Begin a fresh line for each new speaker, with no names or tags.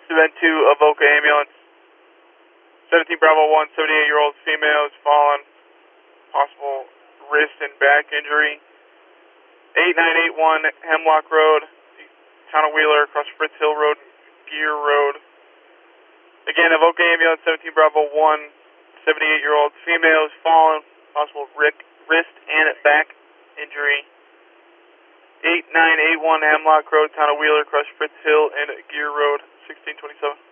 Event 2, Avoca Ambulance. 17 Bravo 1, 78-year-old female has fallen. Possible wrist and back injury. 8981 Hemlock Road, town of Wheeler, across Fritz Hill Road, Gear Road. Again, Avoca Ambulance, 17 Bravo 1, 78-year-old female has fallen. Possible wrist and back injury. 8981 Hemlock Road, town of Wheeler, across Fritz Hill and Gear Road, 1627.